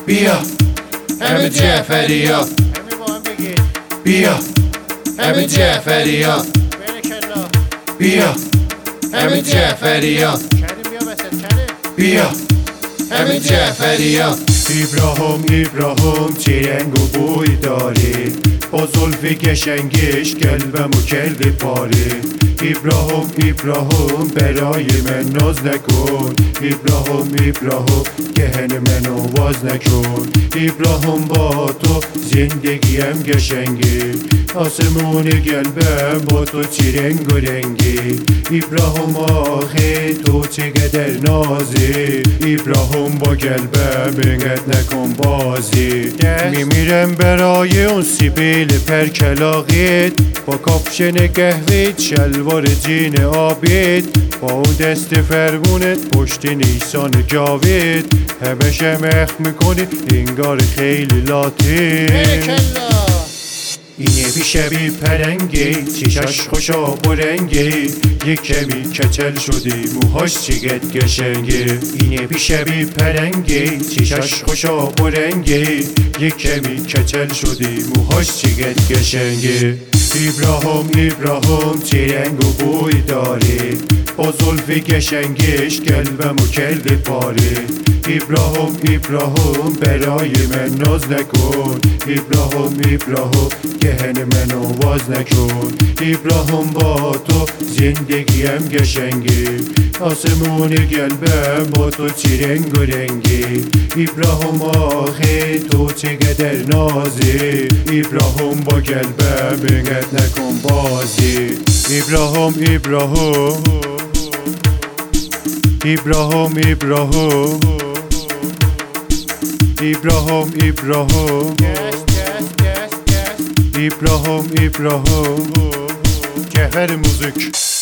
بیا همه جعفریا، بیا همه جعفریا، بیا همه جعفریا، بیا همه جعفریا. İbrahim چه رنگ و بوی داره، با زلف قشنگش قلبمو کرده پاره. İbrahim برای من ناز نکن، İbrahim گهن منو باز نکن. İbrahim با تو زندگیم قشنگه، آسمون قلبم با تو چه رنگ و رنگی. İbrahim آخه تو چقدر نازی، İbrahim با قلبم اینقدر نکن بازی. میمیرم برای اون سیبیل پرکلاقیت، با کاپشن قهوه‌ت شلوار جین آبیت، با اون دست فرمونت پشت نیسان جاوید. همشه مخ میکنی انگار خیلی لاتی. اینه بیشبی پرنگی، چیشاش خوشا برنگی، یک کمی کچل شدی موهاش چقدر قشنگه. اینه بیشبی پرنگی، چیشاش خوشا برنگی، یک کمی کچل شدی موهاش چقدر قشنگه. İbrahim چه رنگ و بوی داره، با زلف قشنگش قلبمو کرده پاره. İbrahim برای من ناز نکن، İbrahim گهن منو باز نکن. İbrahim با تو زندگیم قشنگه، آسمون قلبم با تو چه رنگ و رنگی. İbrahim آخه تو چقدر نازی، İbrahim با قلبم اینقدر نکن بازی. İbrahim İbrahim Cevher müzik.